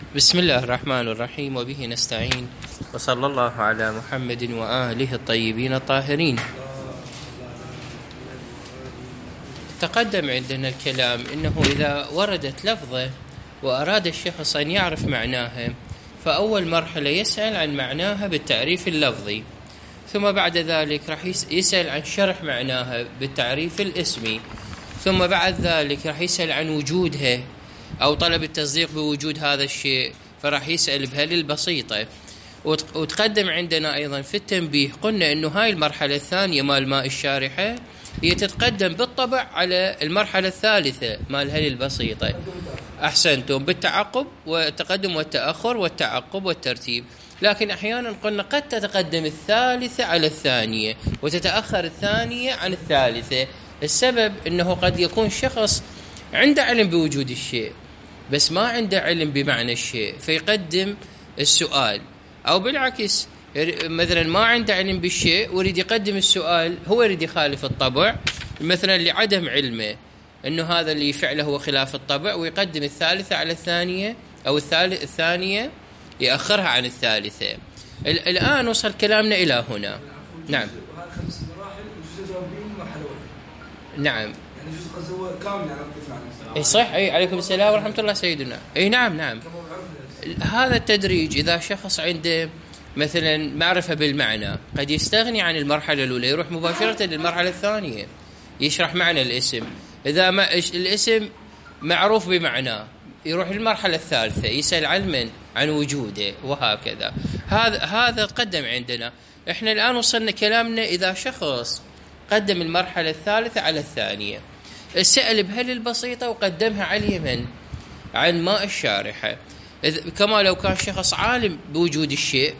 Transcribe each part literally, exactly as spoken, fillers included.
بسم الله الرحمن الرحيم، وبه نستعين، وصلى الله على محمد وآله الطيبين الطاهرين. تقدم عندنا الكلام إنه إذا وردت لفظة وأراد الشخص أن يعرف معناها، فأول مرحلة يسأل عن معناها بالتعريف اللفظي، ثم بعد ذلك راح يسأل عن شرح معناها بالتعريف الاسمي، ثم بعد ذلك راح يسأل عن وجودها أو طلب التصديق بوجود هذا الشيء، فراح يسأل بهل البسيطة. وتقدم عندنا أيضا في التنبيه قلنا أنه هاي المرحلة الثانية مال ماء الشارحة هي تتقدم بالطبع على المرحلة الثالثة مال هل البسيطة. أحسنتم، بالتعقب والتقدم والتأخر والتعقب والترتيب، لكن أحيانا قلنا قد تتقدم الثالثة على الثانية وتتأخر الثانية عن الثالثة. السبب أنه قد يكون شخص عنده علم بوجود الشيء بس ما عنده علم بمعنى الشيء فيقدم السؤال، أو بالعكس مثلا ما عنده علم بالشيء ويريد يقدم السؤال، هو يريد يخالف الطبع مثلا لعدم علمه أنه هذا اللي فعله هو خلاف الطبع، ويقدم الثالثة على الثانية، أو الثالث الثانية يأخرها عن الثالثة. الآن وصل كلامنا إلى هنا. نعم نعم اي صح. اي عليكم السلام ورحمه الله سيدنا. اي نعم نعم. هذا التدريج اذا شخص عنده مثلا معرفه بالمعنى قد يستغني عن المرحله الاولى، يروح مباشره للمرحله الثانيه يشرح معنى الاسم. اذا ما الاسم معروف بمعناه يروح للمرحله الثالثه يسال عن من عن وجوده، وهكذا. هذا هذا تقدم عندنا. احنا الان وصلنا كلامنا اذا شخص قدم المرحله الثالثه على الثانيه، السأل بهل البسيطة وقدمها على اليمن عن ماء الشارحة، كما لو كان شخص عالم بوجود الشيء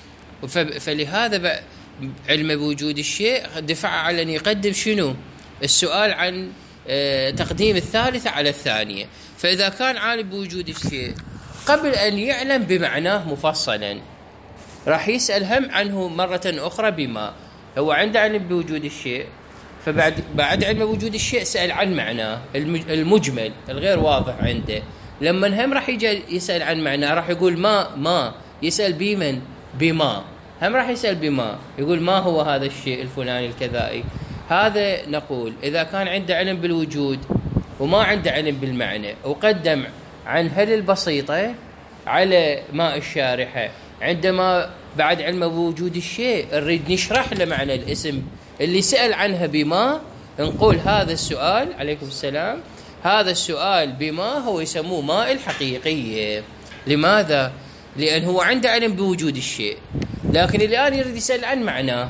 فلهذا علم بوجود الشيء دفع على أن يقدم شنو السؤال عن تقديم الثالثة على الثانية. فإذا كان عالم بوجود الشيء قبل أن يعلم بمعناه مفصلا راح يسأل هم عنه مرة أخرى بما هو عنده علم بوجود الشيء، فبعد بعد علم وجود الشيء سأل عن معناه المجمل الغير واضح عنده. لما هم راح يجي يسأل عن معناه راح يقول ما ما يسأل بمن بما، هم راح يسأل بما يقول ما هو هذا الشيء الفلاني الكذائي. هذا نقول إذا كان عنده علم بالوجود وما عنده علم بالمعنى وقدم عن هل البسيطة على ماء الشارحة، عندما بعد علم بوجود الشيء نريد نشرح له معنى الاسم اللي سأل عنها بما، نقول هذا السؤال عليكم السلام هذا السؤال بما هو يسموه ماء الحقيقية. لماذا؟ لأن هو عنده علم بوجود الشيء لكن الآن يريد يسأل عن معناه،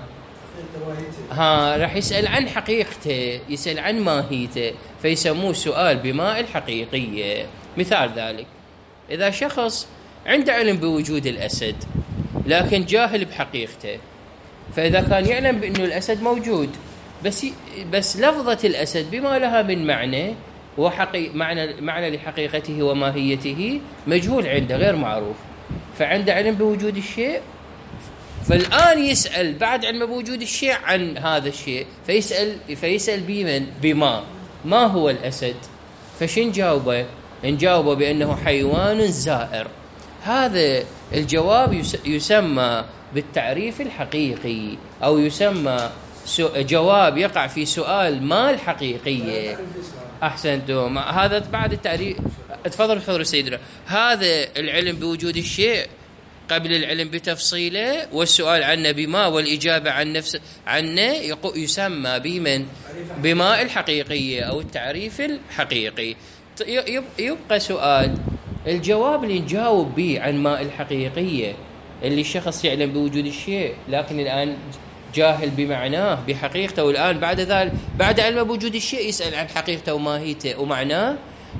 ها راح يسأل عن حقيقته، يسأل عن ماهيته، فيسموه سؤال بماء الحقيقية. مثال ذلك إذا شخص عنده علم بوجود الأسد لكن جاهل بحقيقته، فإذا كان يعلم بأنه الأسد موجود بس بس لفظة الأسد بما لها من معنى وحقي معنى معنى لحقيقته وماهيته مجهول عنده غير معروف، فعنده علم بوجود الشيء فالآن يسأل بعد علم بوجود الشيء عن هذا الشيء، فيسأل فيسأل بمن بما ما هو الأسد، فشن جاوبه؟ نجاوبه بأنه حيوان زائر. هذا الجواب يسمى بالتعريف الحقيقي، أو يسمى جواب يقع في سؤال ما الحقيقية. أحسنتم، هذا بعد التعريف. تفضل تفضل سيدنا. هذا العلم بوجود الشيء قبل العلم بتفصيله والسؤال عنه بما والإجابة عن نفس عنه يسمى بمن بما الحقيقية أو التعريف الحقيقي. يبقى سؤال الجواب اللي نجاوب به عن ماء الحقيقية اللي الشخص يعلم بوجود الشيء لكن الآن جاهل بمعناه بحقيقته، والآن بعد ذلك بعد علم بوجود الشيء يسأل عن حقيقته وماهيته ومعناه،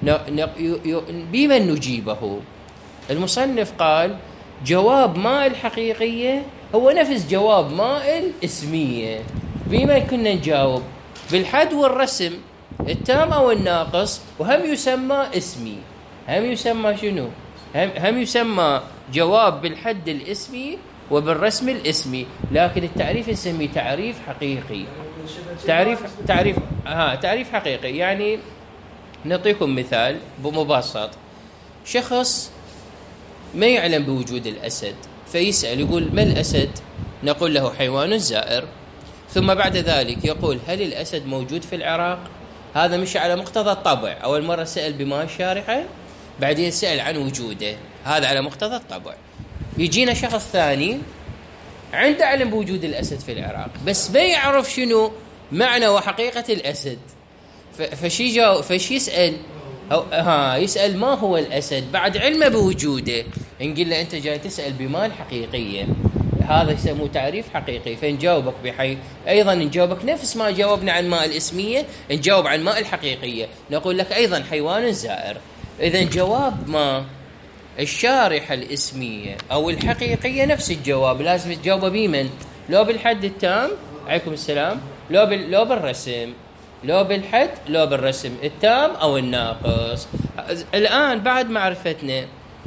بمن نجيبه؟ المصنف قال جواب ماء الحقيقية هو نفس جواب ماء الاسمية. بما كنا نجاوب بالحد والرسم التام أو الناقص، وهم يسمى اسمي، هم يسمى شنو؟ هم, هم يسمى جواب بالحد الاسمي وبالرسم الاسمي، لكن التعريف نسميه تعريف حقيقي. تعريف تعريف ها تعريف حقيقي. يعني نعطيكم مثال بمبسط. شخص ما يعلم بوجود الأسد، فيسأل يقول ما الأسد؟ نقول له حيوان زائر. ثم بعد ذلك يقول هل الأسد موجود في العراق؟ هذا مش على مقتضى الطبع، أول مرة سأل بما الشارحة، بعدين سأل عن وجوده، هذا على مقتضى الطبع. يجينا شخص ثاني عنده علم بوجود الأسد في العراق، بس ما يعرف شنو معنى وحقيقة الأسد، فشي جاو فشي يسأل أو ها يسأل ما هو الأسد بعد علمه بوجوده. نقول له أنت جاي تسأل بما الحقيقية، هذا يسموه تعريف حقيقي، فنجاوبك بحي أيضا نجاوبك نفس ما جاوبنا عن ماء الاسمية، نجاوب عن ماء الحقيقية، نقول لك أيضا حيوان زائر. إذا جواب ما الشارحة الاسمية أو الحقيقية نفس الجواب، لازم تجاوبه بمن؟ لو بالحد التام عليكم السلام، لو بال لو بالرسم، لو بالحد لو بالرسم التام أو الناقص. الآن بعد معرفتنا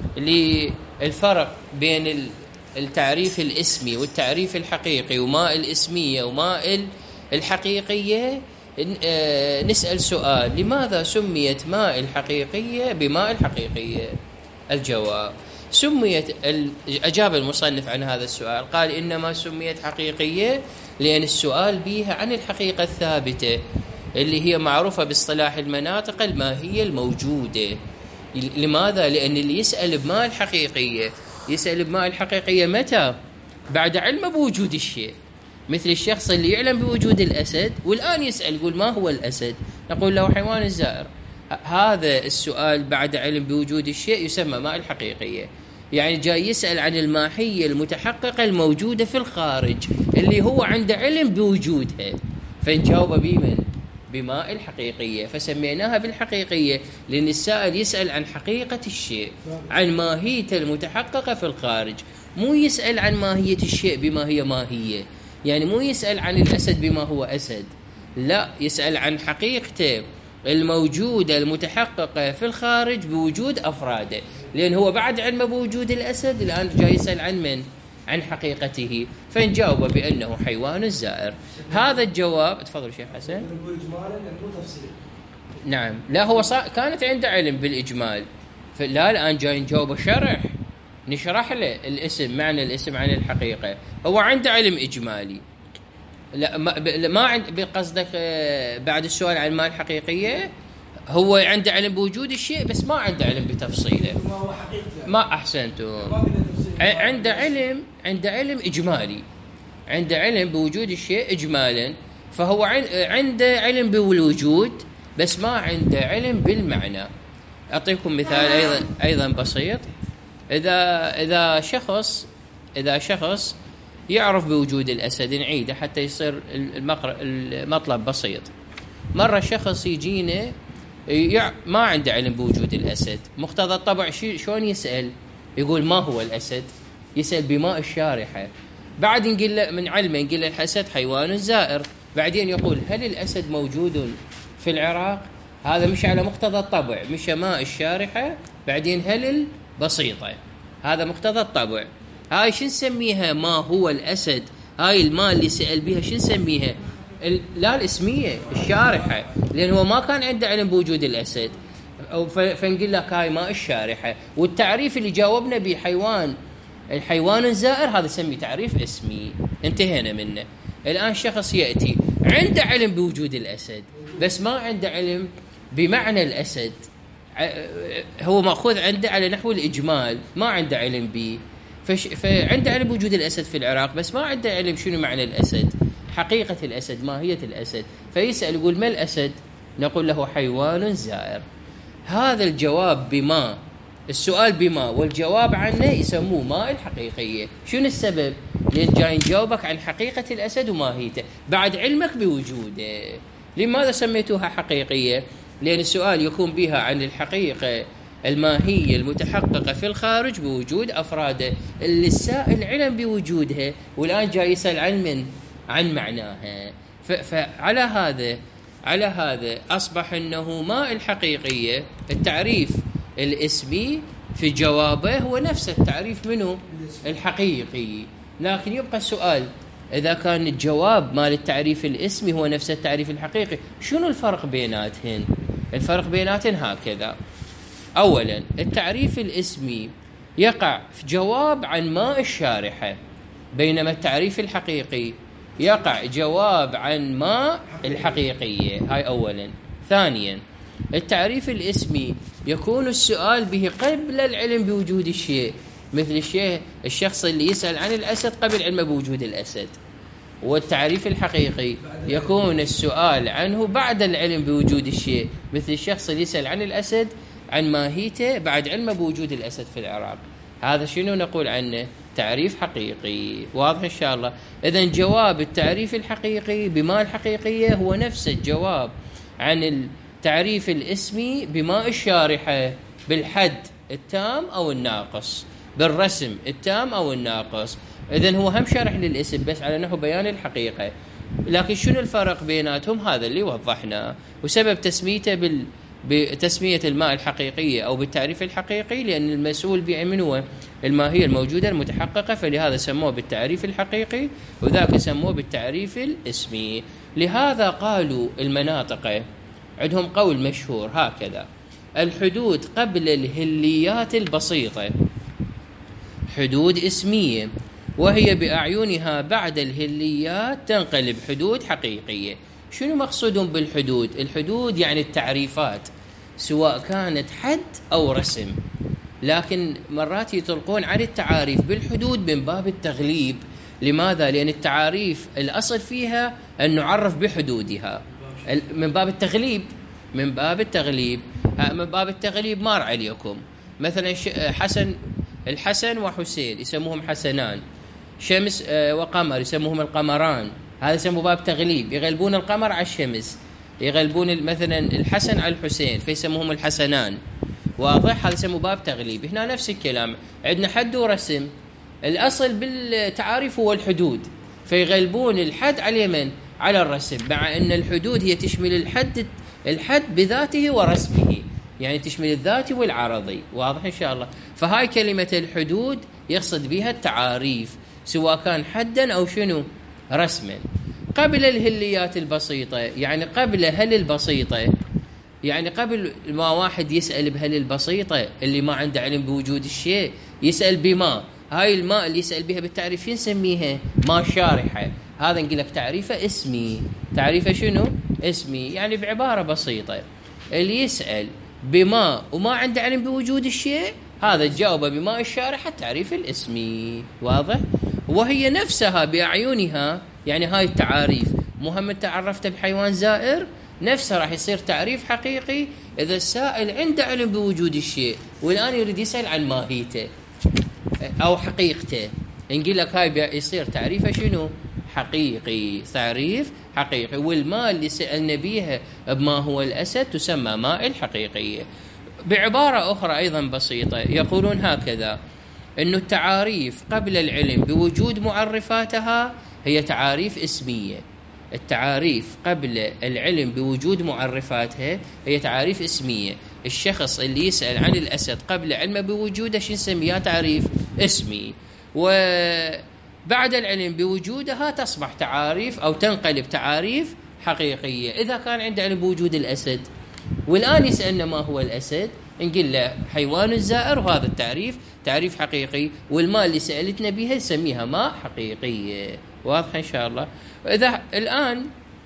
للفرق بين التعريف الاسمي والتعريف الحقيقي وماء الاسمية وماء الحقيقية، نسأل سؤال: لماذا سميت ماء الحقيقية بماء الحقيقية؟ الجواب: سميت أجاب المصنف عن هذا السؤال، قال إنما سميت حقيقية لأن السؤال بها عن الحقيقة الثابتة اللي هي معروفة باصطلاح المناطق الماهية الموجودة. لماذا؟ لأن اللي يسأل بماء الحقيقية يسأل بماء الحقيقية متى؟ بعد علم بوجود الشيء، مثل الشخص اللي يعلم بوجود الأسد والآن يسأل يقول ما هو الأسد؟ نقول له حيوان زائر. هذا السؤال بعد علم بوجود الشيء يسمى ماء الحقيقية، يعني جاي يسأل عن الماهية المتحققة الموجودة في الخارج اللي هو عنده علم بوجودها، فنجاوب بمن؟ بماء الحقيقية، فسميناها بالحقيقية لأن السائل يسأل عن حقيقة الشيء، عن ماهيته المتحققة في الخارج، مو يسأل عن ماهية الشيء بما هي ماهية، يعني مو يسأل عن الأسد بما هو أسد، لا، يسأل عن حقيقته الموجودة المتحققة في الخارج بوجود أفراده، لأن هو بعد علمه بوجود الأسد الآن جاي يسأل عن من؟ عن حقيقته، فنجاوب بأنه حيوان زائر. هذا الجواب. تفضل شيخ حسن. نعم، لا هو صار كانت عنده علم بالإجمال، فلا الآن جاي نجاوب شرح، نشرح له الاسم، معنى الاسم عن الحقيقة. هو عنده علم إجمالي، لا ما, ما عند بقصدك بعد السؤال عن ما الحقيقية، هو عنده علم بوجود الشيء بس ما عنده علم بتفصيله. ما أحسنتم، عنده علم عنده علم إجمالي، عنده علم بوجود الشيء إجمالا، فهو عنده علم بالوجود بس ما عنده علم بالمعنى. أعطيكم مثال أيضا أيضا بسيط. إذا إذا شخص إذا شخص يعرف بوجود الأسد، نعيده حتى يصير المطلب بسيط. مرة شخص يجينا ما عنده علم بوجود الأسد، مقتضى الطبع شلون يسأل؟ يقول ما هو الأسد؟ يسأل بماء الشارحة، بعد نقول له من علمه نقول له الأسد حيوان زائر، بعدين يقول هل الأسد موجود في العراق؟ هذا مش على مقتضى الطبع، مش ماء الشارحة بعدين هل بسيطة، هذا مقتضى الطبع. هاي شو نسميها؟ ما هو الأسد، هاي الماء اللي سأل بها شو نسميها؟ لا الاسمية الشارحة، لأن هو ما كان عنده علم بوجود الأسد، فنقول لك هاي ماء الشارحة. والتعريف اللي جاوبنا به حيوان الحيوان الزائر هذا سمي تعريف اسمي، انتهينا منه. الآن شخص يأتي عنده علم بوجود الأسد بس ما عنده علم بمعنى الأسد، هو مأخوذ عنده على نحو الإجمال، ما عنده علم به، فعنده علم بوجود الأسد في العراق بس ما عنده علم شنو معنى الأسد، حقيقة الأسد، ماهية الأسد، فيسأل يقول ما الأسد؟ نقول له حيوان زائر. هذا الجواب بما، السؤال بما والجواب عنه يسموه ماء الحقيقية. شنو السبب؟ لأن جاي نجاوبك عن حقيقة الأسد وماهيته بعد علمك بوجوده. لماذا سميتوها حقيقية؟ لأن السؤال يكون بها عن الحقيقة الماهية المتحققة في الخارج بوجود أفراده اللي السائل علم بوجودها، والآن جاي يسأل عن من؟ عن معناها. فعلى هذا على هذا أصبح أنه ماء الحقيقية التعريف الاسمي في جوابه هو نفس التعريف منه الحقيقي، لكن يبقى السؤال إذا كان الجواب مال التعريف الاسمي هو نفس التعريف الحقيقي، شنو الفرق بيناتهن؟ الفرق بيناتهن هكذا: أولا التعريف الاسمي يقع في جواب عن ما الشارحة، بينما التعريف الحقيقي يقع جواب عن ما الحقيقية. هاي أولا. ثانيا، التعريف الاسمي يكون السؤال به قبل العلم بوجود الشيء، مثل الشيء الشخص اللي يسأل عن الأسد قبل علمه بوجود الأسد. والتعريف الحقيقي يكون السؤال عنه بعد العلم بوجود الشيء، مثل الشخص اللي يسأل عن الأسد عن ماهيته بعد علمه بوجود الأسد في العراق. هذا شنو نقول عنه؟ تعريف حقيقي. واضح إن شاء الله؟ إذن جواب التعريف الحقيقي بما الحقيقية هو نفس الجواب عن التعريف الاسمي بما الشارحة، بالحد التام أو الناقص، بالرسم التام أو الناقص. إذن هو هم شرح للاسم بس على نحو بيان الحقيقة، لكن شنو الفرق بيناتهم؟ هذا اللي وضحناه. وسبب تسميته بال بتسمية الماء الحقيقية أو بالتعريف الحقيقي لأن المسؤول به من هو الماهية الموجودة المتحققة، فلهذا سموه بالتعريف الحقيقي، وذاك سموه بالتعريف الاسمي. لهذا قالوا المناطق عندهم قول مشهور هكذا: الحدود قبل الهليات البسيطة حدود اسمية، وهي بأعينها بعد الهليات تنقلب حدود حقيقية. شنو مقصودهم بالحدود؟ الحدود يعني التعريفات، سواء كانت حد أو رسم، لكن مرات يطلقون عن التعاريف بالحدود من باب التغليب. لماذا؟ لأن التعاريف الأصل فيها أن نعرف بحدودها، من باب التغليب. من باب التغليب من باب التغليب مار عليكم. مثلا حسن الحسن وحسين يسموهم حسنان، شمس وقمر يسموهم القمران. هذا يسموه باب تغليب، يغلبون القمر على الشمس، يغلبون مثلا الحسن على الحسين فيسموهم الحسنان. واضح؟ هذا يسموه باب تغليب. هنا نفس الكلام، عندنا حد ورسم، الأصل بالتعاريف هو الحدود، فيغلبون الحد على من؟ على الرسم، مع أن الحدود هي تشمل الحد الحد بذاته ورسمه، يعني تشمل الذاتي والعرضي. واضح إن شاء الله؟ فهاي كلمة الحدود يقصد بها التعاريف، سواء كان حدا أو شنو رسما. قبل الهليات البسيطة يعني قبل هل البسيطة، يعني قبل ما واحد يسأل بهل البسيطة اللي ما عنده علم بوجود الشيء، يسأل بما. هاي الماء اللي يسأل بها بالتعريف نسميها ما شارحة. هذا نقول لك تعريفه اسمي. تعريفه شنو؟ اسمي. يعني بعبارة بسيطة، اللي يسأل بما وما عنده علم بوجود الشيء هذا تجاوبه بما الشارحة التعريف الاسمي. واضح؟ وهي نفسها بأعينها، يعني هاي التعاريف مهم تعرفت بحيوان زائر نفسه راح يصير تعريف حقيقي إذا السائل عنده علم بوجود الشيء والآن يريد يسأل عن ماهيته أو حقيقته، نقول لك هاي يصير تعريفه شنو؟ حقيقي. تعريف حقيقي. والماء اللي سألنا بيها بما هو الأسد تسمى ماء الحقيقية. بعبارة أخرى أيضا بسيطة يقولون هكذا: أن التعاريف قبل العلم بوجود معرفاتها هي تعاريف اسمية. التعاريف قبل العلم بوجود معرفاتها هي تعاريف اسمية. الشخص اللي يسأل عن الأسد قبل علمه بوجوده شو نسميها؟ تعريف اسمي. وبعد العلم بوجودها تصبح تعاريف أو تنقلب تعاريف حقيقية إذا كان عنده علم بوجود الأسد، والآن يسألنا ما هو الأسد، نقول له حيوان زائر، وهذا التعريف تعريف حقيقي، والماء اللي سألتنا بها نسميها ماء حقيقية. واضح إن شاء الله؟ إذا الآن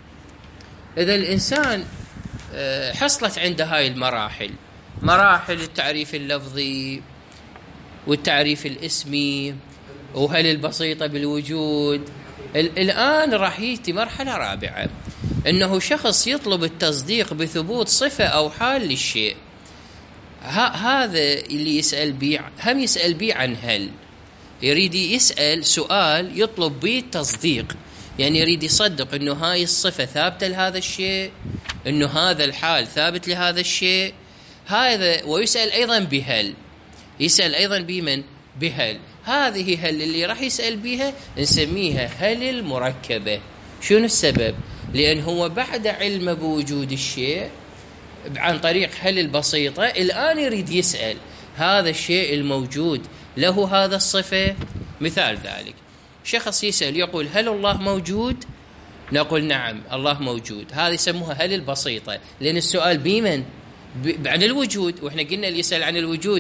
إذا الإنسان حصلت عنده هاي المراحل، مراحل التعريف اللفظي والتعريف الاسمي وهل البسيطة بالوجود، الآن راح يأتي مرحلة رابعة، إنه شخص يطلب التصديق بثبوت صفة أو حال للشيء. هذا اللي يسأل بيه، هم يسأل بيه عن هل، يريد يسأل سؤال يطلب به التصديق، يعني يريد يصدق إنه هاي الصفة ثابتة لهذا الشيء، إنه هذا الحال ثابت لهذا الشيء هذا. ويسأل أيضا بهل، يسأل أيضا بمن؟ بهل. هذه هل اللي راح يسأل بها نسميها هل المركبة. شنو السبب؟ لأن هو بعد علمه بوجود الشيء عن طريق هل البسيطة الآن يريد يسأل هذا الشيء الموجود له هذا الصفة. مثال ذلك شخص يسأل يقول هل الله موجود؟ نقول نعم الله موجود. هذه يسموها هل البسيطة، لأن السؤال بمن؟ عن الوجود، وإحنا قلنا اللي يسأل عن الوجود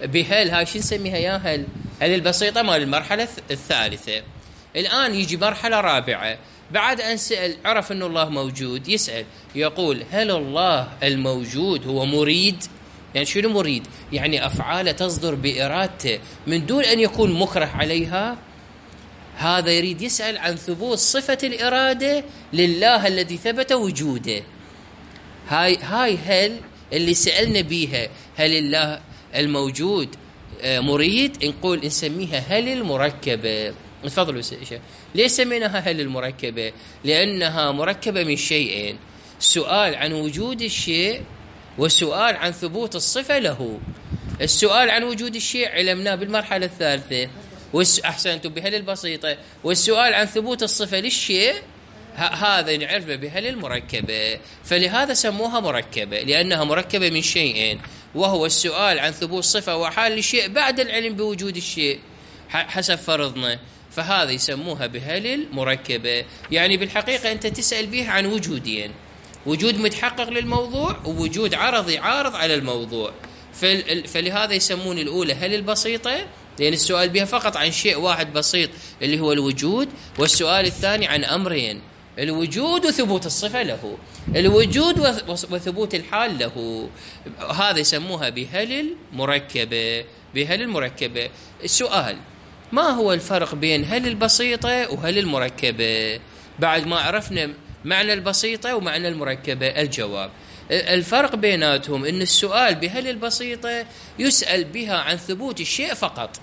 بهل، هاي شو نسميها يا هل؟ هل البسيطة مال المرحلة الثالثة. الآن يجي مرحلة رابعة، بعد أن سأل عرف أن الله موجود، يسأل يقول هل الله الموجود هو مريد؟ يعني شنو مريد؟ يعني أفعاله تصدر بإرادته من دون أن يكون مكره عليها. هذا يريد يسأل عن ثبوت صفة الإرادة لله الذي ثبت وجوده. هاي هاي هل اللي سألنا بيها، هل الله الموجود مريد؟ نقول نسميها هل المركبة. تفضلوا شيخ. ليش سميناها هل المركبة؟ لأنها مركبة من شيئين: سؤال عن وجود الشيء، وسؤال عن ثبوت الصفة له. السؤال عن وجود الشيء علمناه بالمرحلة الثالثة، أحسنتم، بهل البسيطة. والسؤال عن ثبوت الصفة للشيء هذا نعرفه بهل المركبة. فلهذا سموها مركبة، لأنها مركبة من شيئين، وهو السؤال عن ثبوت صفة وحال للشيء بعد العلم بوجود الشيء حسب فرضنا. فهذا يسموها بهل المركبة. يعني بالحقيقة أنت تسأل بها عن وجودين: وجود متحقق للموضوع، ووجود عرضي عارض على الموضوع. فلهذا يسمون الأولى هل البسيطة، لأن السؤال بها فقط عن شيء واحد بسيط اللي هو الوجود، والسؤال الثاني عن أمرين: الوجود وثبوت الصفة له، الوجود وثبوت الحال له. هذا يسموها بهل المركبة. بهل المركبة. السؤال: ما هو الفرق بين هل البسيطة وهل المركبة؟ بعد ما عرفنا معنى البسيطة ومعنى المركبة، الجواب: الفرق بيناتهم إن السؤال بهل البسيطة يسأل بها عن ثبوت الشيء فقط،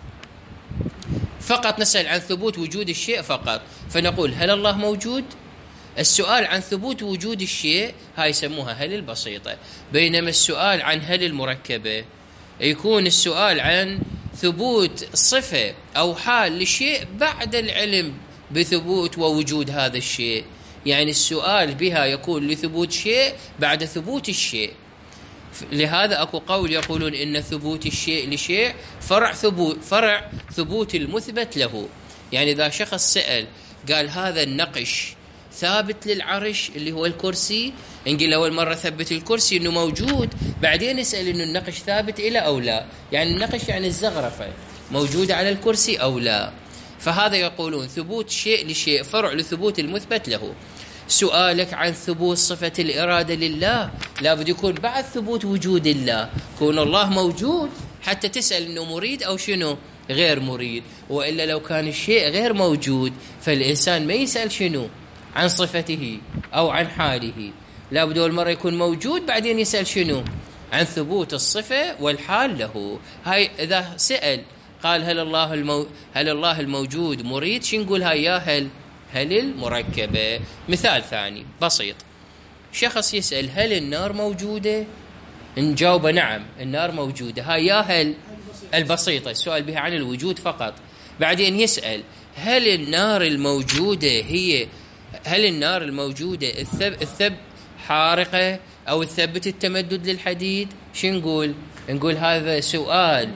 فقط نسأل عن ثبوت وجود الشيء فقط، فنقول هل الله موجود؟ السؤال عن ثبوت وجود الشيء هاي يسموها هل البسيطة. بينما السؤال عن هل المركبة يكون السؤال عن ثبوت صفة أو حال لشيء بعد العلم بثبوت ووجود هذا الشيء. يعني السؤال بها يكون لثبوت شيء بعد ثبوت الشيء. لهذا أكو قول يقولون إن ثبوت الشيء لشيء فرع ثبوت فرع ثبوت المثبت له. يعني إذا شخص سأل قال هذا النقش ثابت للعرش اللي هو الكرسي، نقول أول مرة ثبت الكرسي إنه موجود، بعدين نسأل إنه النقش ثابت إلى أو لا. يعني النقش يعني الزغرفة موجودة على الكرسي أو لا. فهذا يقولون ثبوت شيء لشيء فرع لثبوت المثبت له. سؤالك عن ثبوت صفة الإرادة لله لابد يكون بعد ثبوت وجود الله، كون الله موجود حتى تسأل إنه مريد أو شنو غير مريد. وإلا لو كان الشيء غير موجود فالإنسان ما يسأل شنو عن صفته أو عن حاله، لابد أول مرة يكون موجود بعدين يسأل شنو عن ثبوت الصفة والحال له. هاي إذا سأل قال هل الله المو... هل الله الموجود مريد، شو نقول هاي يا هل هل المركبة. مثال ثاني بسيط: شخص يسأل هل النار موجودة؟ نجاوب نعم النار موجودة. هاي يا هل البسيطة، السؤال بها عن الوجود فقط. بعدين يسأل هل النار الموجودة هي هل النار الموجودة الثب الثب حارقة أو تثبت التمدد للحديد؟ شو نقول؟ نقول هذا سؤال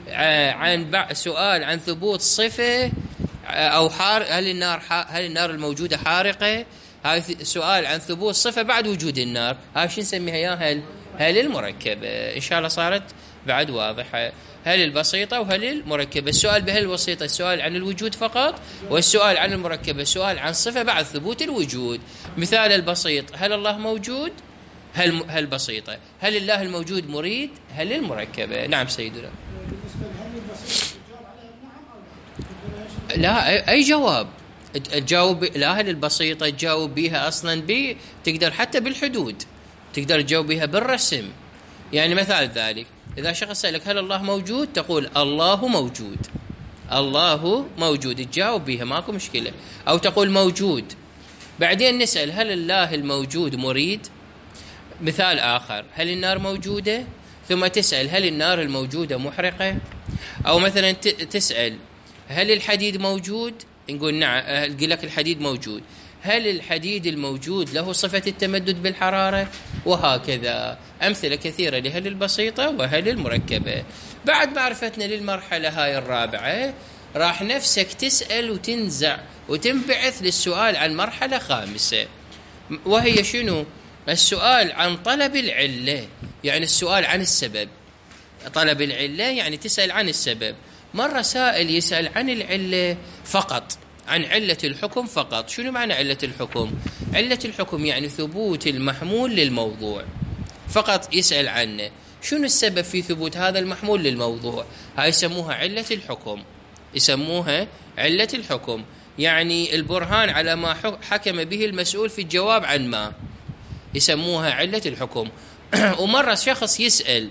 عن سؤال عن ثبوت صفة أو حار هل النار هل النار الموجودة حارقة؟ هاي سؤال عن ثبوت صفة بعد وجود النار. هاي شو نسميها يا هل هل المركبة. إن شاء الله صارت بعد واضحة. هل البسيطة وهل المركبة. السؤال بهل البسيطة السؤال عن الوجود فقط، والسؤال عن المركبة سؤال عن صفة بعد ثبوت الوجود. مثال البسيط: هل الله موجود؟ هل هل بسيطة. هل الله الموجود مريد؟ هل المركبة. نعم سيدنا. لا أي جواب تجاوب. لا هل البسيطة تجاوب بها أصلا ب تقدر حتى بالحدود، تقدر تجاوب بها بالرسم. يعني مثال ذلك إذا شخص سألك هل الله موجود، تقول الله موجود، الله موجود، تجاوب بها ماكو مشكلة. أو تقول موجود. بعدين نسأل هل الله الموجود مريد. مثال آخر: هل النار موجودة؟ ثم تسأل هل النار الموجودة محرقة؟ أو مثلا تسأل هل الحديد موجود؟ نقول نعم، أقول لك الحديد موجود. هل الحديد الموجود له صفة التمدد بالحرارة؟ وهكذا أمثلة كثيرة لهل البسيطة وهل المركبة. بعد معرفتنا للمرحلة هاي الرابعة راح نفسك تسأل وتنزع وتنبعث للسؤال عن مرحلة خامسة، وهي شنو؟ السؤال عن طلب العلة، يعني السؤال عن السبب. طلب العلة يعني تسأل عن السبب. مرة سائل يسأل عن العلة فقط، عن علة الحكم فقط. شنو معنى علة الحكم؟ علة الحكم يعني ثبوت المحمول للموضوع فقط، يسأل عنه شنو السبب في ثبوت هذا المحمول للموضوع. هاي يسموها علة الحكم، يسموها علة الحكم، يعني البرهان على ما حكم به المسؤول في الجواب عن ما، يسموها علة الحكم. ومرة شخص يسأل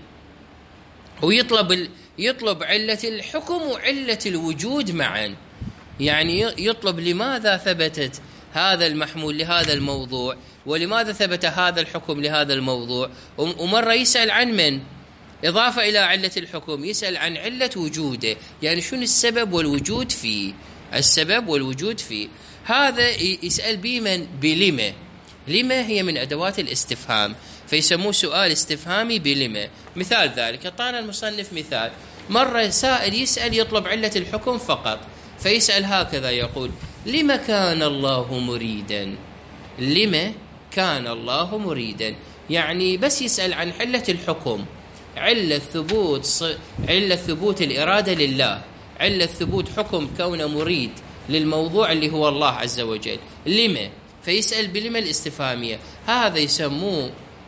ويطلب يطلب علة الحكم وعلة الوجود معا، يعني يطلب لماذا ثبتت هذا المحمول لهذا الموضوع، ولماذا ثبت هذا الحكم لهذا الموضوع. ومرة يسأل عن من، إضافة إلى علة الحكم يسأل عن علة وجوده، يعني شنو السبب والوجود فيه، السبب والوجود فيه. هذا يسأل بمن؟ بلما. لما هي من أدوات الاستفهام، فيسموه سؤال استفهامي بلما. مثال ذلك أعطانا المصنف مثال، مرة سائل يسأل يطلب علة الحكم فقط، فيسأل هكذا يقول: لما كان الله مريدا؟ لما كان الله مريدا، يعني بس يسأل عن علة الحكم، علة ثبوت ص... علة ثبوت الإرادة لله، علة ثبوت حكم كونه مريد للموضوع اللي هو الله عز وجل. لما؟ فيسأل بلما الاستفهامية. هذا يسموه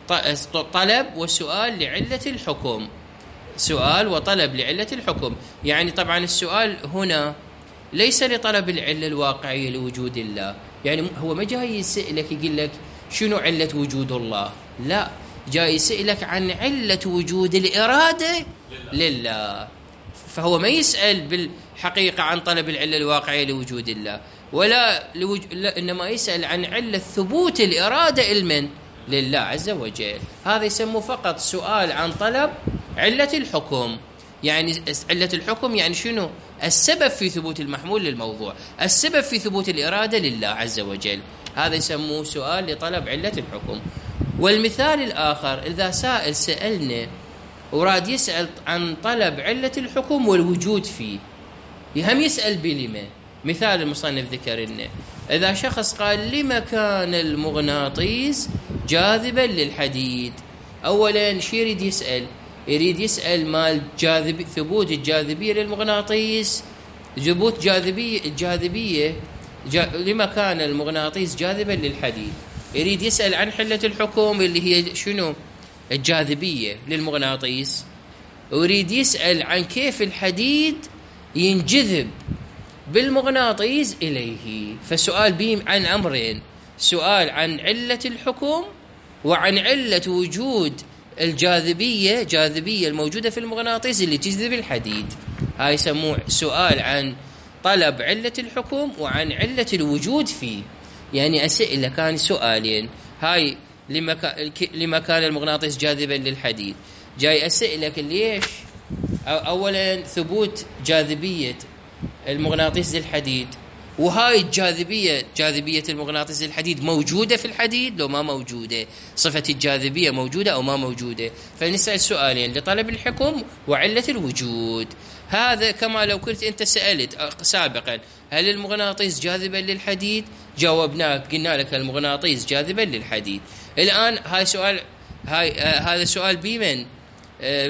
طلب وسؤال لعلة الحكم، سؤال وطلب لعلة الحكم. يعني طبعا السؤال هنا ليس لطلب العلة الواقعية لوجود الله، يعني هو ما جاي يسألك يقول لك شنو علة وجود الله، لا، جاي يسألك عن علة وجود الإرادة لله, لله. فهو ما يسأل بالحقيقة عن طلب العلة الواقعية لوجود الله، ولا لوج... لا، إنما يسأل عن علة ثبوت الإرادة المن لله عز وجل. هذا يسموه فقط سؤال عن طلب علة الحكم. يعني علة الحكم يعني شنو؟ السبب في ثبوت المحمول للموضوع، السبب في ثبوت الإرادة لله عز وجل. هذا يسموه سؤال لطلب علة الحكم. والمثال الآخر، إذا سائل سألنا وراد يسأل عن طلب علة الحكم والوجود فيه، يهم يسأل بلما. مثال المصنف ذكر لنا، إذا شخص قال: لما كان المغناطيس جاذبا للحديد؟ أولا شي يريد يسأل؟ يريد يسأل مال جاذب ثبوت الجاذبية للمغناطيس، ثبوت جاذبية الجاذبية جا... لما كان المغناطيس جاذبا للحديد. يريد يسأل عن حلة الحكم اللي هي شنو؟ الجاذبية للمغناطيس. ويريد يسأل عن كيف الحديد ينجذب بالمغناطيس إليه. فسؤال بيم عن أمرين، سؤال عن علة الحكم وعن علة وجود الجاذبية، جاذبية الموجودة في المغناطيس اللي تجذب الحديد. هاي يسموه سؤال عن طلب علة الحكم وعن علة الوجود فيه. يعني أسئلة كان سؤالين، هاي لما كان المغناطيس جاذبا للحديد، جاي أسئلك ليش أولا ثبوت جاذبية المغناطيس للحديد، وهاي الجاذبية جاذبية المغناطيس للحديد موجودة في الحديد لو ما موجودة، صفة الجاذبية موجودة أو ما موجودة. فنسأل سؤالين لطلب الحكم وعلة الوجود. هذا كما لو كنت أنت سألت سابقا: هل المغناطيس جاذبا للحديد؟ جاوبناك قلنا لك المغناطيس جاذبا للحديد. الآن هاي سؤال، هاي آه هذا سؤال بمن؟ آه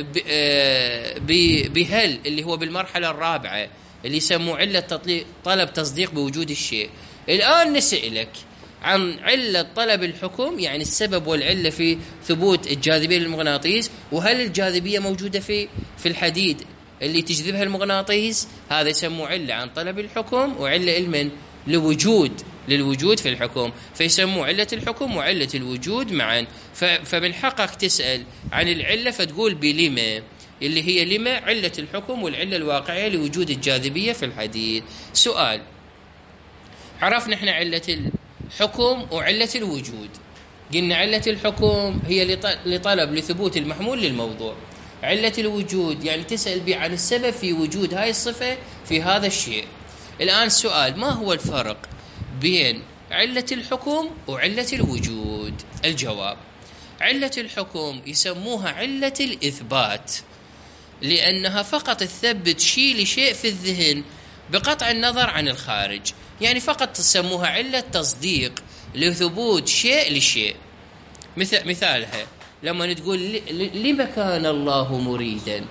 بهل اللي هو بالمرحلة الرابعة اللي يسموه علة طلب تصديق بوجود الشيء. الآن نسألك عن علة طلب الحكم، يعني السبب والعلة في ثبوت الجاذبية للمغناطيس، وهل الجاذبية موجودة في في الحديد اللي تجذبها المغناطيس. هذا يسموه علة عن طلب الحكم وعلة المن لوجود للوجود في الحكم، فيسموه علة الحكم وعلة الوجود معا. فمن حقك تسأل عن العلة فتقول بلما، اللي هي لما علة الحكم والعلة الواقعية لوجود الجاذبية في الحديد. سؤال، عرفنا احنا علة الحكم وعلة الوجود. قلنا علة الحكم هي لطلب لثبوت المحمول للموضوع، علة الوجود يعني تسأل بي عن السبب في وجود هاي الصفة في هذا الشيء. الآن سؤال، ما هو الفرق بين علة الحكم وعلة الوجود؟ الجواب: علة الحكم يسموها علة الإثبات، لأنها فقط تثبت شيء لشيء في الذهن بقطع النظر عن الخارج، يعني فقط تسموها علة تصديق لثبوت شيء لشيء. مثالها لما تقول: لما كان الله مريدا؟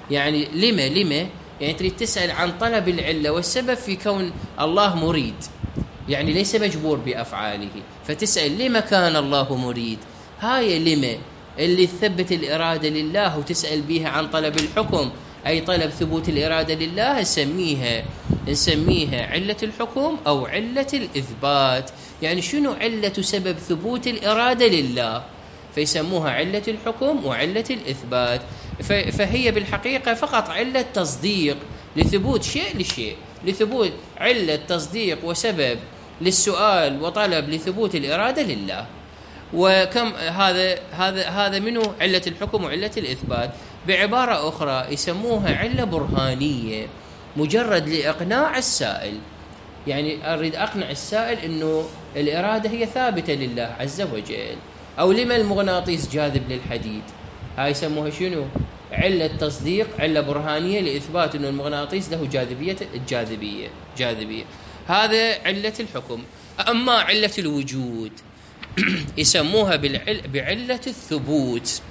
يعني لما لما يعني تريد تسأل عن طلب العلة والسبب في كون الله مريد، يعني ليس مجبور بأفعاله، فتسأل لما كان الله مريد. هاي لما اللي تثبت الإرادة لله وتسأل بيها عن طلب الحكم، أي طلب ثبوت الإرادة لله، نسميها نسميها علة الحكم أو علة الإثبات. يعني شنو علة سبب ثبوت الإرادة لله؟ فيسموها علة الحكم وعلة الإثبات. فهي بالحقيقة فقط علة تصديق لثبوت شيء لشيء، لثبوت علة تصديق وسبب للسؤال وطلب لثبوت الإرادة لله. وكم هذا هذا هذا منه علة الحكم وعلة الإثبات. بعبارة أخرى يسموها علة برهانية، مجرد لإقناع السائل. يعني أريد أقنع السائل إنه الإرادة هي ثابتة لله عز وجل. أو لما المغناطيس جاذب للحديد؟ هاي يسموها شنو؟ علة تصديق، علة برهانية لإثبات إنه المغناطيس له جاذبية الجاذبية جاذبية. هذا علة الحكم. أما علة الوجود يسموها بالعل... بعلة الثبوت،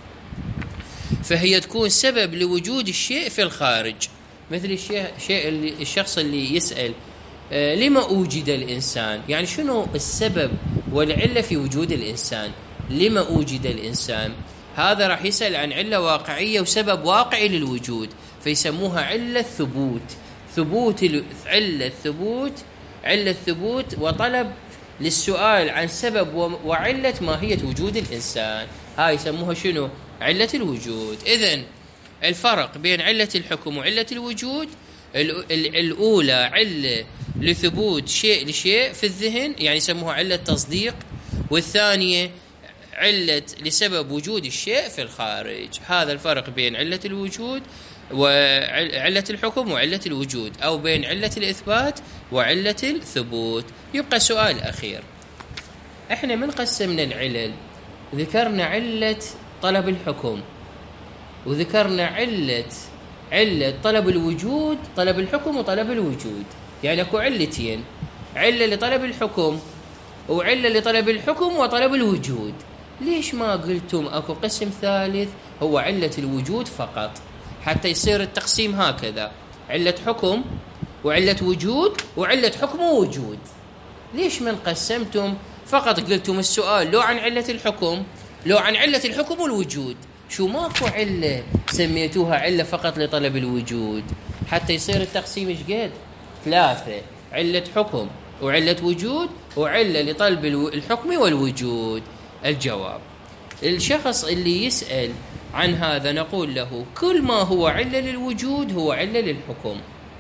فهي تكون سبب لوجود الشيء في الخارج. مثل الشيء شيء اللي الشخص اللي يسأل آه لما أوجد الإنسان، يعني شنو السبب والعلة في وجود الإنسان؟ لما أوجد الإنسان؟ هذا راح يسأل عن علة واقعية وسبب واقعي للوجود، فيسموها علة ثبوت. ثبوت علة ثبوت علة ثبوت وطلب للسؤال عن سبب وعلة ماهية وجود الإنسان. هاي يسموها شنو؟ علة الوجود. إذن الفرق بين علة الحكم وعلة الوجود: الأولى علة لثبوت شيء لشيء في الذهن، يعني يسموها علة تصديق، والثانية علة لسبب وجود الشيء في الخارج. هذا الفرق بين علة الوجود وعلة الحكم وعلة الوجود، أو بين علة الإثبات وعلة الثبوت. يبقى سؤال أخير: إحنا من قسمنا العلل ذكرنا علة طلب الحكم، وذكرنا علة علة طلب الوجود، طلب الحكم وطلب الوجود. يعني اكو علتين: علة لطلب الحكم وعلة لطلب الحكم وطلب الوجود. ليش ما قلتم اكو قسم ثالث هو علة الوجود فقط، حتى يصير التقسيم هكذا: علة حكم وعلة وجود وعلة حكم ووجود؟ ليش من قسمتم فقط قلتم السؤال لو عن علة الحكم لو عن علة الحكم والوجود؟ شو ماكو علة سميتوها علة فقط لطلب الوجود، حتى يصير التقسيم ايش قد؟ ثلاثة: علة حكم وعلة وجود وعلة لطلب الحكم والوجود. الجواب: الشخص اللي يسأل عن هذا نقول له كل ما هو علة للوجود هو علة للحكم،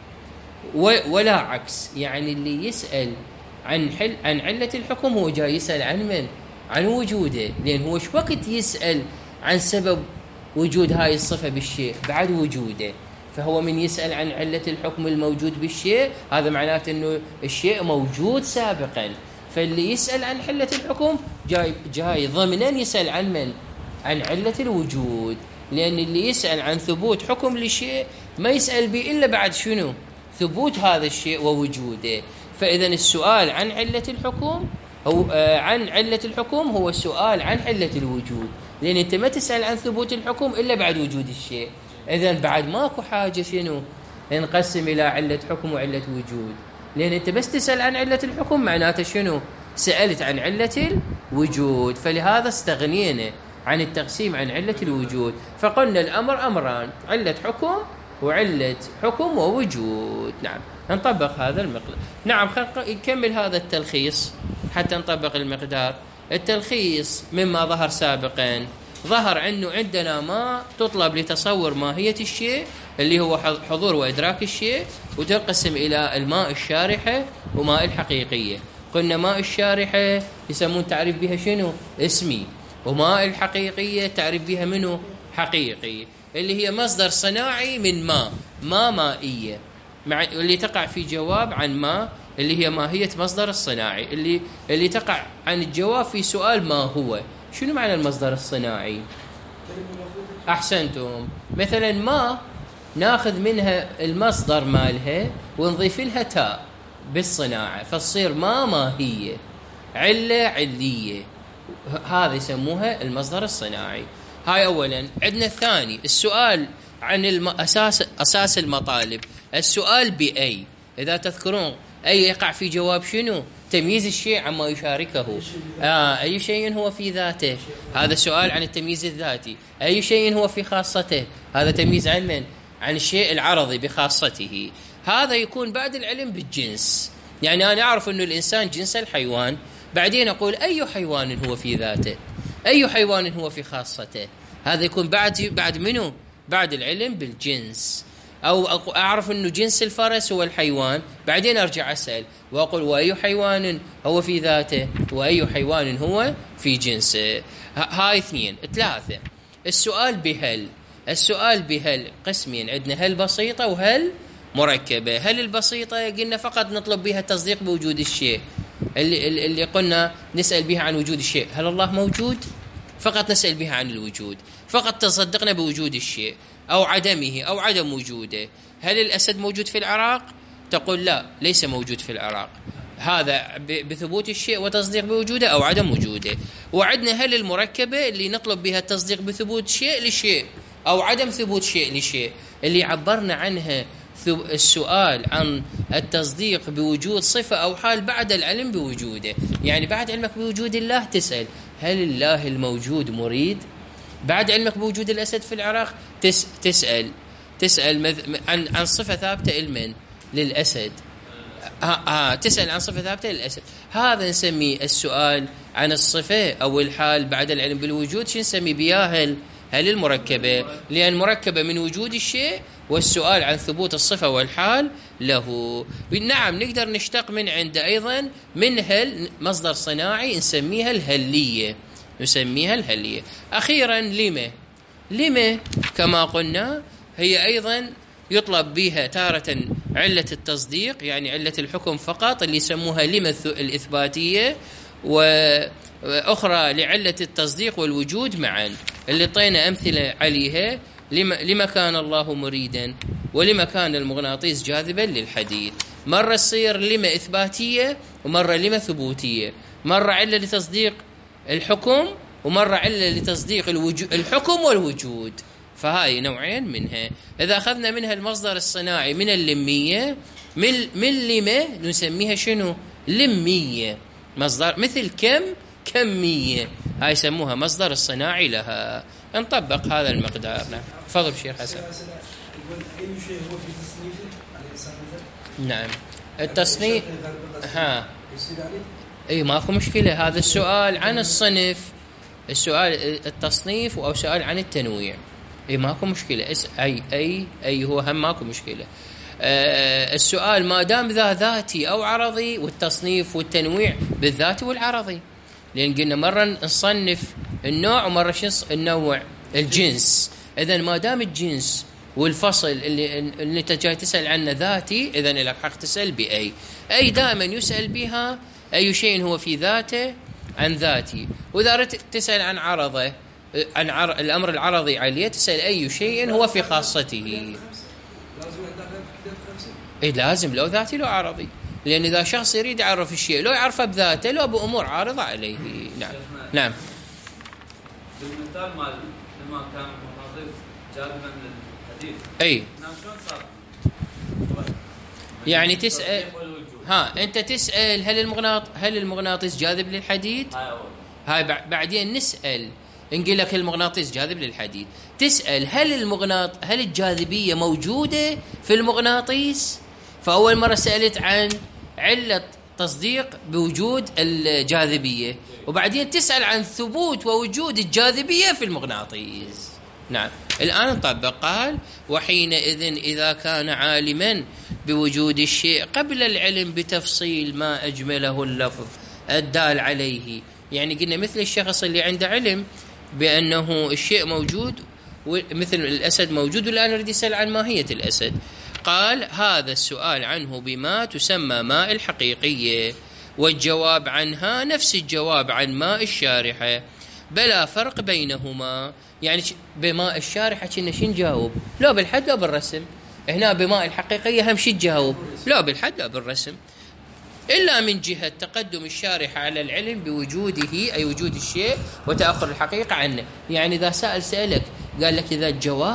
ولا عكس. يعني اللي يسأل عن حل عن علة الحكم هو جاي يسأل عن من؟ عن وجوده، لأن هو ايش وقت يسأل عن سبب وجود هاي الصفة بالشيء بعد وجوده. فهو من يسأل عن علة الحكم الموجود بالشيء، هذا معناته انه الشيء موجود سابقا. فاللي يسأل عن علة الحكم جاي جاي ضمنا يسأل عن من؟ عن علة الوجود، لأن اللي يسأل عن ثبوت حكم لشيء ما يسأل به إلا بعد شنو؟ ثبوت هذا الشيء ووجوده. فإذا السؤال عن علة الحكم هو آه عن علة الحكم هو السؤال عن علة الوجود، لأن أنت ما تسأل عن ثبوت الحكم إلا بعد وجود الشيء. إذن بعد ماكو حاجة شنو؟ نقسم إلى علة حكم وعلة وجود، لأن أنت بس تسأل عن علة الحكم معناته شنو؟ سألت عن علة الوجود. فلهذا استغنينا عن التقسيم عن علة الوجود، فقلنا الأمر أمران: علة حكم وعلة حكم ووجود. نعم، نطبق هذا المقدار. نعم، نكمل هذا التلخيص حتى نطبق المقدار. التلخيص مما ظهر سابقا: ظهر أنه عندنا ماء تطلب لتصور ماهية الشيء اللي هو حضور وإدراك الشيء، وتنقسم إلى الماء الشارحة وماء الحقيقية. قلنا ماء الشارحة يسمون تعريف بها شنو؟ اسمي. وماء الحقيقية تعريف بها منه؟ حقيقي، اللي هي مصدر صناعي من ماء، ماء مائية، مع اللي تقع في جواب عن ماء اللي هي ماهية مصدر الصناعي، اللي اللي تقع عن الجواب في سؤال ما هو. شنو معنى المصدر الصناعي؟ أحسنتم. مثلا ما ناخذ منها المصدر مالها ونضيف لها تاء بالصناعة فتصير ما ماهية، علة علية، هذا يسموها المصدر الصناعي. هاي أولا. عندنا الثاني، السؤال عن الم... أساس أساس المطالب. السؤال بأي، إذا تذكرون أي يقع في جواب شنو؟ تمييز الشيء عما يشاركه. آه أي شيء هو في ذاته، هذا سؤال عن التمييز الذاتي. أي شيء هو في خاصته، هذا تمييز عن من؟ عن الشيء العرضي بخاصته. هذا يكون بعد العلم بالجنس. يعني أنا أعرف أنه الإنسان جنس الحيوان، بعدين أقول أي حيوان هو في ذاته، أي حيوان هو في خاصته. هذا يكون بعد بعد منه؟ بعد العلم بالجنس. أو أعرف أنه جنس الفرس هو الحيوان، بعدين أرجع أسأل وأقول وأي حيوان هو في ذاته وأي حيوان هو في جنسه. هاي اثنين. ثلاثة، السؤال بهل. السؤال بهل قسمين عندنا، هل بسيطة وهل مركبة. هل البسيطة قلنا فقط نطلب بها التصديق بوجود الشيء، اللي, اللي قلنا نسأل بها عن وجود الشيء. هل الله موجود؟ فقط نسأل بها عن الوجود، فقط تصدقنا بوجود الشيء أو عدمه أو عدم وجوده. هل الأسد موجود في العراق؟ تقول لا، ليس موجود في العراق. هذا بثبوت الشيء وتصديق بوجوده أو عدم وجوده. وعندنا هل المركبة اللي نطلب بها التصديق بثبوت شيء لشيء أو عدم ثبوت شيء لشيء، اللي عبرنا عنها السؤال عن التصديق بوجود صفة أو حال بعد العلم بوجوده. يعني بعد علمك بوجود الله تسأل هل الله الموجود مريد؟ بعد علمك بوجود الأسد في العراق تس تسأل تسأل عن عن صفة ثابتة لمن؟ للأسد. ها ها تسأل عن صفة ثابتة للأسد. هذا نسميه السؤال عن الصفة أو الحال بعد العلم بالوجود. شو نسميه بياه؟ هل هل المركبة، لأن مركبة من وجود الشيء والسؤال عن ثبوت الصفة والحال له. نعم نقدر نشتق من عنده أيضا من هل مصدر صناعي نسميها الهلية، نسميها الهلية. أخيرا لما. لما كما قلنا هي أيضا يطلب بها تارة علة التصديق، يعني علة الحكم فقط اللي يسموها لما الإثباتية، وأخرى لعلة التصديق والوجود معا اللي طينا أمثلة عليها. لما, لما كان الله مريدا، ولما كان المغناطيس جاذبا للحديد. مرة تصير لما إثباتية ومرة لما ثبوتية، مرة علة لتصديق الحكم ومرة علة لتصديق الحكم والوجود. فهاي نوعين منها. إذا أخذنا منها المصدر الصناعي من اللمية، من, من لما نسميها شنو؟ لمية. مصدر مثل كم، كمية، هاي يسموها مصدر الصناعي لها. نطبق هذا المقدار. نعم تفضل شيخ حسن. أي شيء هو في تصنيفه على الإنسان؟ نعم التصنيف. ها اي ماكو مشكلة. هذا السؤال عن الصنف، السؤال التصنيف أو سؤال عن التنويع، اي ماكو مشكلة. اي اي اي هو هم ماكو مشكلة. آه السؤال ما دام ذا ذاتي أو عرضي، والتصنيف والتنويع بالذاتي والعرضي، لأن قلنا مرة نصنف النوع ومرة ننوع الجنس. إذن ما دام الجنس والفصل اللي, اللي انت جاي تسأل عنه ذاتي، إذن لك حق تسأل بأي. أي دائما يسأل بها أي شيء هو في ذاته عن ذاتي. وإذا أردت تسأل عن عرضه، عن عر... الأمر العرضي عليه، تسأل أي شيء هو في خاصته. إيه لازم، لو ذاتي لو عرضي، لأن إذا شخص يريد يعرف الشيء لو يعرفه بذاته لو بأمور عارضة عليه. نعم نعم. بالمثال مال لما كان المغناطيس جاذبا للحديد، أي نعم شلون صار؟ يعني تسأل، ها أنت تسأل هل المغناطيس هل المغناطيس جاذب للحديد؟ هاي بعدين نسأل نقول لك المغناطيس جاذب للحديد، تسأل هل المغناط هل الجاذبية موجودة في المغناطيس؟ فأول مرة سألت عن علة تصديق بوجود الجاذبية، وبعدين تسأل عن ثبوت ووجود الجاذبية في المغناطيس. نعم الآن نطبق. قال وحينئذ إذا كان عالما بوجود الشيء قبل العلم بتفصيل ما أجمله اللفظ الدال عليه. يعني قلنا مثل الشخص اللي عنده علم بأنه الشيء موجود، مثل الأسد موجود، والآن نريد يسأل عن ماهية الأسد. قال هذا السؤال عنه بما تسمى ماء الحقيقية، والجواب عنها نفس الجواب عن ماء الشارحة، بلا فرق بينهما. يعني بماء الشارحة كنا شو نجاوب؟ لا بالحد لا بالرسم. هنا بماء الحقيقية هم شو تجاوب؟ لا بالحد لا بالرسم، إلا من جهة تقدم الشارحة على العلم بوجوده، أي وجود الشيء، وتأخر الحقيقة عنه. يعني إذا سأل سألك قال لك إذا الجواب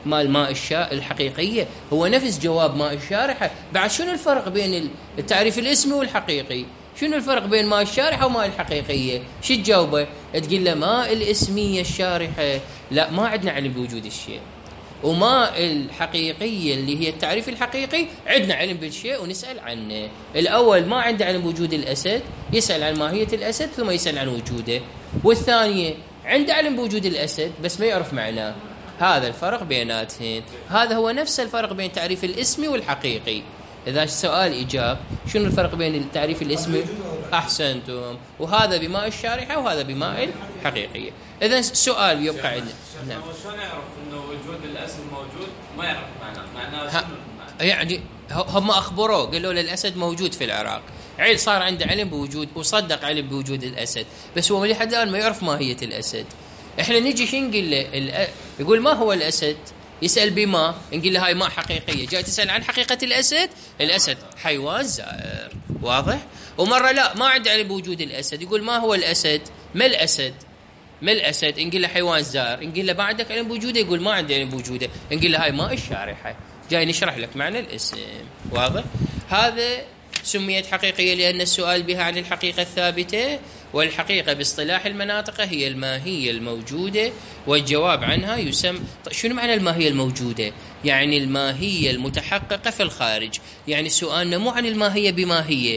مال ماء الشاء الحقيقية هو نفس جواب ماء الشارحة. بعد شنو الفرق بين التعريف الاسمي والحقيقي؟ شنو الفرق بين ماء الشارحة وماء الحقيقية؟ شو تجاوبه؟ تقول له ماء الاسمية الشارحة لا ما عندنا علم بوجود الشيء، وماء الحقيقية اللي هي التعريف الحقيقي عندنا علم بالشيء ونسأل عنه. الأول ما عنده علم بوجود الأسد، يسأل عن ماهية الأسد ثم يسأل عن وجوده. والثانية عنده علم بوجود الأسد بس ما يعرف معناه. هذا الفرق بيناتهن. هذا هو نفس الفرق بين التعريف الاسمي والحقيقي. إذا السؤال إجاب شنو الفرق بين التعريف الاسمي؟ أحسنتم. وهذا بماء الشارحة وهذا بماء الحقيقية. إذا السؤال يبقى عندنا. نعم. شلون يعرف إنه وجود الأسد موجود ما يعرف معناه؟ معناه شنو؟ يعني هم أخبروه قالوا له الأسد موجود في العراق، عيل صار عنده علم بوجود وصدق علم بوجود الأسد، بس هو لحد الآن ما يعرف ماهية الأسد. إحنا نجي شو نقول له؟ يقول ما هو الأسد؟ يسأل بما، نقول له هاي ما حقيقية. جاي تسأل عن حقيقة الأسد؟ الأسد حيوان زائر، واضح؟ ومرة لا ما عنده علم بوجود الأسد، يقول ما هو الأسد؟ ما الأسد؟ ما الأسد؟ نقول له حيوان زائر. نقول له ما عندك علم بوجوده؟ يقول ما عندي علم بوجوده. نقول له هاي ماء الشارحة، جاي نشرح لك معنى الاسم، واضح؟ هذا سميت حقيقية لأن السؤال بها عن الحقيقة الثابتة، والحقيقة باصطلاح المناطق هي الماهية الموجودة، والجواب عنها يسمى. شنو معنى الماهية الموجودة؟ يعني الماهية المتحققة في الخارج. يعني سؤالنا مو عن الماهية بماهية،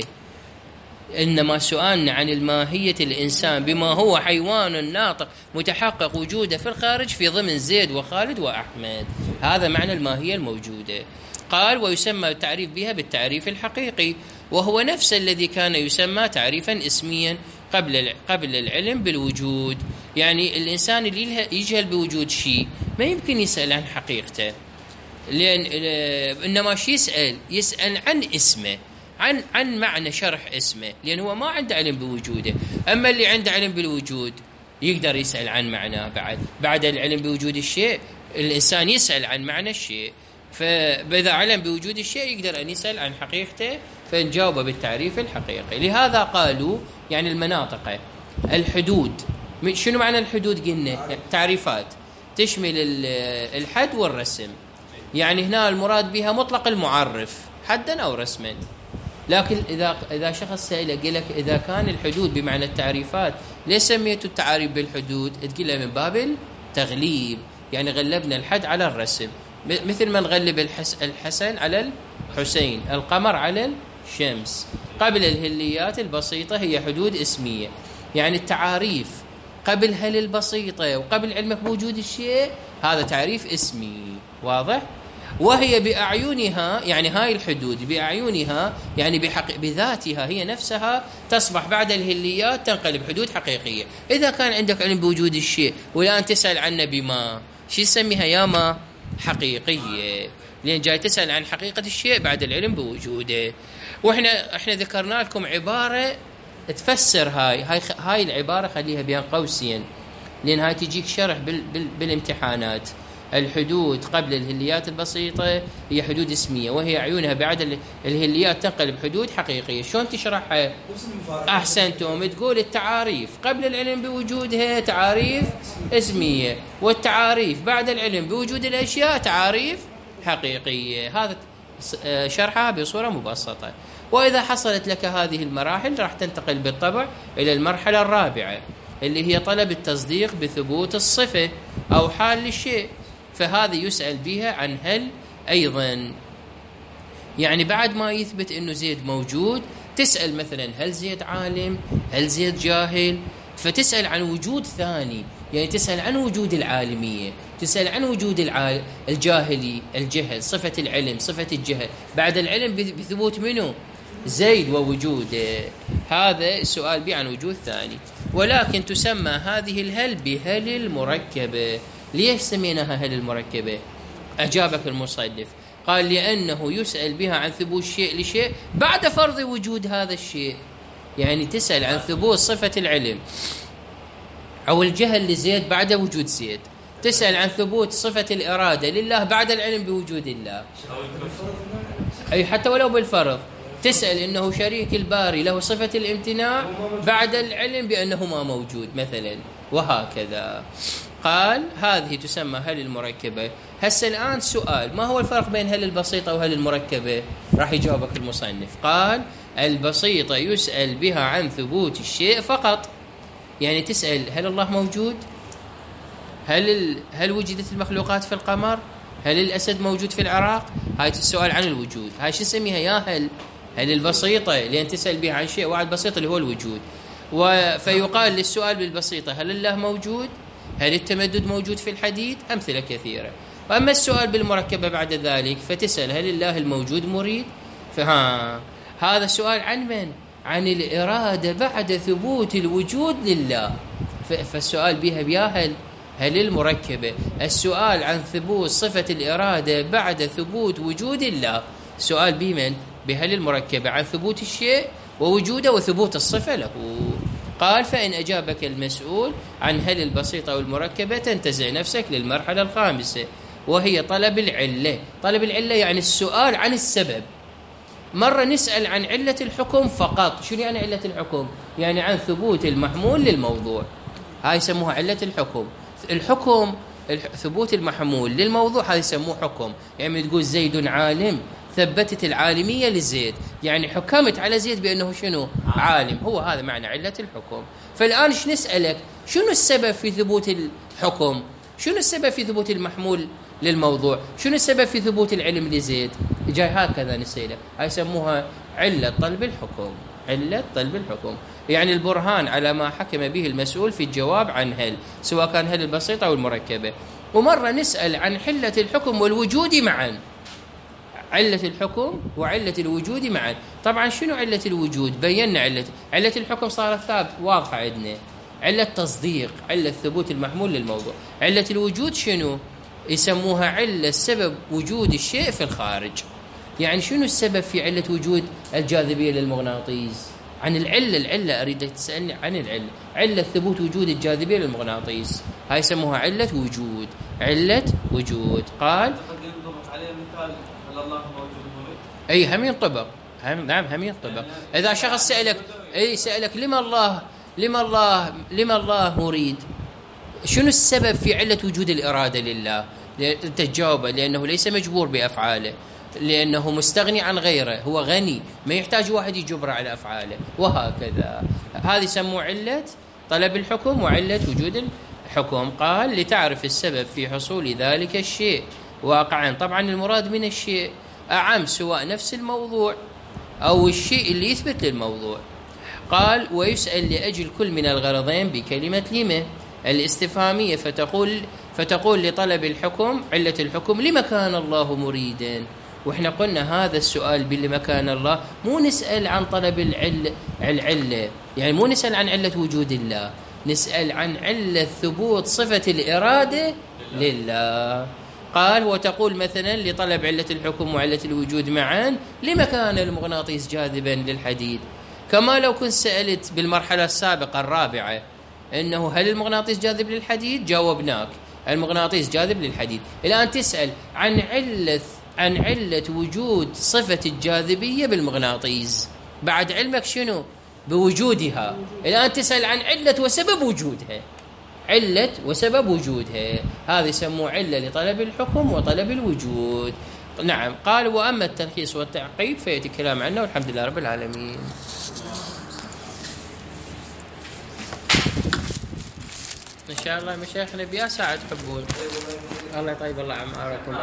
إنما سؤالنا عن الماهية الإنسان بما هو حيوان ناطق متحقق وجوده في الخارج في ضمن زيد وخالد وأحمد. هذا معنى الماهية الموجودة. قال ويسمى التعريف بها بالتعريف الحقيقي، وهو نفس الذي كان يسمى تعريفا اسميا قبل قبل العلم بالوجود. يعني الإنسان اللي يجهل بوجود شيء ما يمكن يسأل عن حقيقته، لأن إنما شي يسأل يسأل عن اسمه، عن عن معنى شرح اسمه، لأن هو ما عنده علم بوجوده. أما اللي عنده علم بالوجود يقدر يسأل عن معناه. بعد بعد العلم بوجود الشيء الإنسان يسأل عن معنى الشيء، فإذا علم بوجود الشيء يقدر أن يسأل عن حقيقته فنجاوبه بالتعريف الحقيقي. لهذا قالوا يعني المناطق الحدود. شنو معنى الحدود؟ قلنا تعريفات تشمل الحد والرسم. يعني هنا المراد بها مطلق المعرف حدا أو رسما. لكن إذا إذا شخص سأله قال لك إذا كان الحدود بمعنى التعريفات ليش سميتوا التعاريف بالحدود؟ تقول له من باب التغليب، يعني غلبنا الحد على الرسم، مثل ما نغلب الحس الحسن على الحسين، القمر على الشمس. قبل الهليات البسيطة هي حدود اسمية، يعني التعاريف قبل هل البسيطة وقبل علمك بوجود الشيء هذا تعريف اسمي، واضح؟ وهي بأعينها، يعني هاي الحدود بأعينها يعني بحق بذاتها هي نفسها تصبح بعد الهليات تنقلب حدود حقيقية. إذا كان عندك علم بوجود الشيء والآن تسأل عنه بما، شو يسميها؟ يا ما حقيقية، لأن جاي تسأل عن حقيقة الشيء بعد العلم بوجوده. وإحنا إحنا ذكرنا لكم عبارة تفسر هاي هاي هاي العبارة، خليها بين قوسين لأن هاي تجيك شرح بال بال بالامتحانات. الحدود قبل الهليات البسيطة هي حدود اسمية، وهي عيونها بعد الهليات تنقلب حدود حقيقية. شلون تشرحها؟ أحسنتم. تقول التعاريف قبل العلم بوجودها تعاريف اسمية، والتعاريف بعد العلم بوجود الأشياء تعاريف حقيقية. هذا شرحها بصورة مبسطة. وإذا حصلت لك هذه المراحل راح تنتقل بالطبع إلى المرحلة الرابعة اللي هي طلب التصديق بثبوت الصفة أو حال للشيء، فهذا يسأل بها عن هل أيضا. يعني بعد ما يثبت أنه زيد موجود تسأل مثلا هل زيد عالم، هل زيد جاهل، فتسأل عن وجود ثاني، يعني تسأل عن وجود العالمية، تسأل عن وجود العال... الجاهلي، الجهل، صفة العلم، صفة الجهل بعد العلم بثبوت منه زيد ووجوده. هذا السؤال به عن وجود ثاني. ولكن تسمى هذه الهل بهل المركبة. ليش سميناها هل المركبة؟ أجابك المصنف قال لأنه يسأل بها عن ثبوت شيء لشيء بعد فرض وجود هذا الشيء. يعني تسأل عن ثبوت صفة العلم أو الجهل لزيد بعد وجود زيد، تسأل عن ثبوت صفة الإرادة لله بعد العلم بوجود الله، أي حتى ولو بالفرض. تسأل إنه شريك الباري له صفة الامتناع بعد العلم بأنه ما موجود مثلا، وهكذا. قال هذه تسمى هل المركبة. هسه الآن سؤال، ما هو الفرق بين هل البسيطة وهل المركبة؟ راح يجاوبك المصنف. قال البسيطة يسأل بها عن ثبوت الشيء فقط، يعني تسأل هل الله موجود؟ هل ال... هل وجدت المخلوقات في القمر؟ هل الأسد موجود في العراق؟ هاي السؤال عن الوجود، هاي شو نسميها يا هل؟ هل البسيطة لأن تسأل بها عن شيء واحد بسيط اللي هو الوجود. و... فيقال للسؤال بالبسيطة هل الله موجود؟ هل التمدد موجود في الحديد؟ أمثلة كثيرة. وأما السؤال بالمركبة بعد ذلك فتسأل هل الله الموجود مريد؟ فها هذا السؤال عن من؟ عن الإرادة بعد ثبوت الوجود لله. فالسؤال بها بيا هل هل المركبة. السؤال عن ثبوت صفة الإرادة بعد ثبوت وجود الله، سؤال بمن؟ بهل المركبة عن ثبوت الشيء ووجوده وثبوت الصفة له. قال فإن أجابك المسؤول عن هل البسيطة والمركبة تنتزع نفسك للمرحلة الخامسة وهي طلب العلة. طلب العلة يعني السؤال عن السبب. مرة نسأل عن علة الحكم فقط. شو يعني علة الحكم؟ يعني عن ثبوت المحمول للموضوع، هاي يسموها علة الحكم. الحكم ثبوت المحمول للموضوع هذا يسموه حكم. يعني تقول زيد عالم، ثبتت العالمية لزيد، يعني حكمت على زيد بأنه شنو؟ عالم. هو هذا معنى علة الحكم. فالآن ايش نسألك؟ شنو السبب في ثبوت الحكم؟ شنو السبب في ثبوت المحمول للموضوع؟ شنو السبب في ثبوت العلم لزيد؟ جاي هكذا نسألك. هاي يسموها علة طلب الحكم. علة طلب الحكم يعني البرهان على ما حكم به المسؤول في الجواب عن هل، سواء كان هل البسيطة أو المركبة. ومرة نسأل عن علة الحكم والوجود معا. علة الحكم وعلة الوجود معا. طبعا شنو علة الوجود؟ بينا علة علة الحكم صارت ثابت واضحة عندنا، علة تصديق، علة ثبوت المحمول للموضوع. علة الوجود شنو؟ يسموها علة سبب وجود الشيء في الخارج. يعني شنو السبب في علة وجود الجاذبية للمغناطيس؟ عن العلة. العلة أريدك تسألني عن العلة. علة ثبوت وجود الجاذبية للمغناطيس هاي يسموها علة وجود. علة وجود. قال قد ينضبط عليه مثال هل الله موجود مريد؟ أي هم ينطبق. هم نعم هم ينطبق. إذا شخص سألك أي سألك لما الله لما الله لما الله مريد، شنو السبب في علة وجود الإرادة لله؟ أنت تجاوبه لأنه ليس مجبور بأفعاله، لأنه مستغني عن غيره، هو غني ما يحتاج واحد يجبره على أفعاله، وهكذا. هذه يسموه علة طلب الحكم وعلة وجود الحكم. قال لتعرف السبب في حصول ذلك الشيء واقعا. طبعا المراد من الشيء أعم، سواء نفس الموضوع أو الشيء اللي يثبت للموضوع. قال ويسأل لأجل كل من الغرضين بكلمة لما الاستفهامية، فتقول فتقول لطلب الحكم علة الحكم لما كان الله مريدا. وإحنا قلنا هذا السؤال باللي كان الله مو نسأل عن طلب العلة العلة، يعني مو نسأل عن علة وجود الله، نسأل عن علة ثبوت صفة الإرادة لله. قال وتقول مثلا لطلب علة الحكم وعلة الوجود معا لما كان المغناطيس جاذبا للحديد. كما لو كنت سألت بالمرحلة السابقة الرابعة إنه هل المغناطيس جاذب للحديد؟ جاوبناك المغناطيس جاذب للحديد. الآن تسأل عن علة عن علة وجود صفة الجاذبية بالمغناطيس بعد علمك شنو؟ بوجودها. الآن تسأل عن علة وسبب وجودها. علة وسبب وجودها هذا يسموه علة لطلب الحكم وطلب الوجود. نعم. قال وأما التلخيص والتعقيب فيأتي الكلام عنه، والحمد لله رب العالمين. إن شاء الله مشايخنا بيا ساعة تحبون. الله يطيب الله أعماركم.